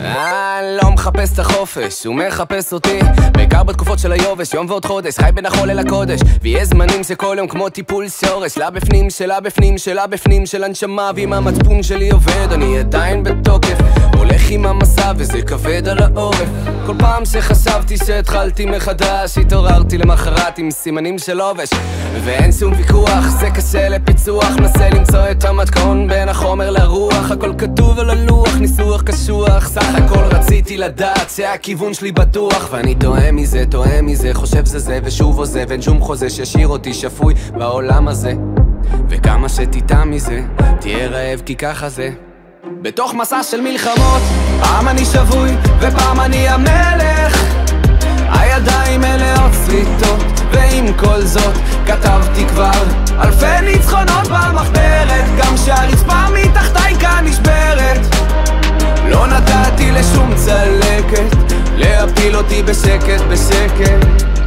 לא מחפש את החופש, הוא מחפש אותי בעיקר בתקופות של היובש, יום ועוד חודש חי בין החול אל הקודש. ויש זמנים שכל יום כמו טיפול שורש, לה בפנים, שלה בפנים, שלה בפנים של הנשמה. ואם המצפון שלי עובד אני עדיין בתוקף, הולך עם המסע וזה כבד על העורף. כל פעם שחשבתי שהתחלתי מחדש התעוררתי למחרת עם סימנים של עובש. ואין שום ויכוח, זה קשה לפיצוח, מנסה למצוא את המתכון בין החומר לרוח. הכל כתוב על הלוח, ניסוח קשוח, סך הכל רציתי לדעת שהכיוון שלי בטוח. ואני טועה מזה, חושב זה ושוב עוזב, אין שום חוזה שישאיר אותי שפוי בעולם הזה. וכמה שתיטע מזה, תהיה רעב כי ככה זה. בתוך מסע של מלחמות, פעם אני שבוי ופעם אני המלך. הידיים מלאות שריטות, ועם כל זאת כתבתי כבר אלפי ניצחונות במחברת. גם שהרצפה מתחתיי כאן נשברת, לא נתתי לשום צלקת להפיל אותי בשקט בשקט.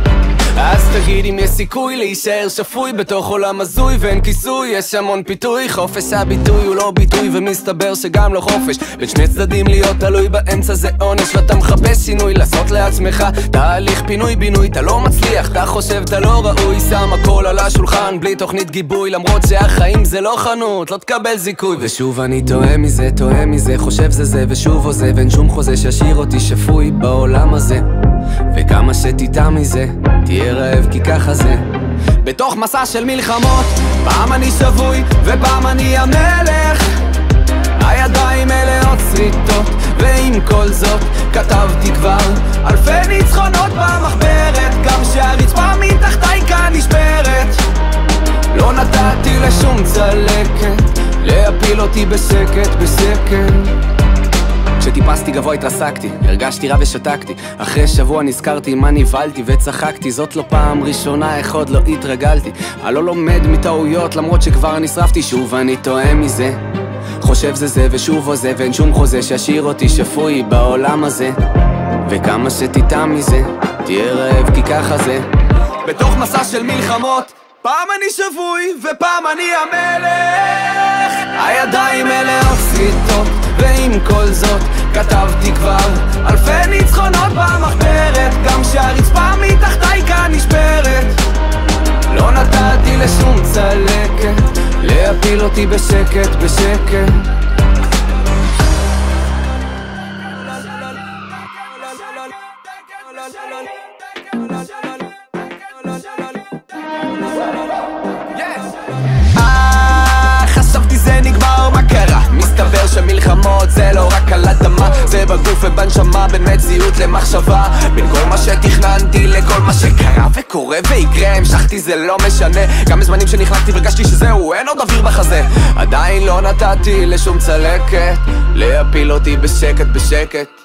אז תגיד אם יש סיכוי להישאר שפוי בתוך עולם הזוי ואין כיסוי. יש המון פיתוי, חופש הביטוי הוא לא ביטוי, ומסתבר שגם לא חופש. בין שני צדדים להיות תלוי באמצע זה עונש. ואתה מחפש שינוי, לעשות לעצמך תהליך פינוי בינוי. אתה לא מצליח, אתה חושב אתה לא ראוי, שם הכל על השולחן בלי תוכנית גיבוי. למרות שהחיים זה לא חנות, לא תקבל זיכוי. ושוב אני טועה מזה, חושב זה ושוב עוזב, אין שום חוזה שישאיר אותי שפוי בעולם הזה. וכמה שתיטע מזה, תהיה רעב כי ככה זה. בתוך מסע של מלחמות, פעם אני שבוי ופעם אני המלך. הידיים מלאות שריטות, ועם כל זאת כתבתי כבר אלפי ניצחונות במחברת. גם שהרצפה מתחתיי כאן נשברת, לא נתתי לשום צלקת להפיל אותי בשקט בשקט. כשטיפסתי גבוה התרסקתי, הרגשתי רע ושתקתי. אחרי שבוע נזכרתי מה נבהלתי וצחקתי. זאת לא פעם ראשונה, איך עוד לא התרגלתי. אני לא לומד מטעויות למרות שכבר נשרפתי. שוב אני טועה מזה, חושב זה ושוב עוזב, אין שום חוזה שישאיר אותי שפוי בעולם הזה. וכמה שתיטע מזה, תהיה רעב כי ככה זה. בתוך מסע של מלחמות, פעם אני שבוי ופעם אני המלך. הידיים מלאות שריטות, ועם כל זאת כתבתי כבר אלפי ניצחונות במחברת. גם שהרצפה מתחתיי כאן נשברת, לא נתתי לשום צלקת להפיל אותי בשקט בשקט. חשבתי זה נגמר, מה קרה? מסתבר שמלחמות זה לא רק על אדמה, זה בגוף ובנשמה, בין מציאות למחשבה. בין כל מה שתכננתי לכל מה שקרה וקורה ויקרה, המשכתי זה לא משנה. גם בזמנים שנכנסתי והרגשתי שזהו, אין עוד אוויר בחזה. עדיין לא נתתי לשום צלקת להפיל אותי בשקט בשקט.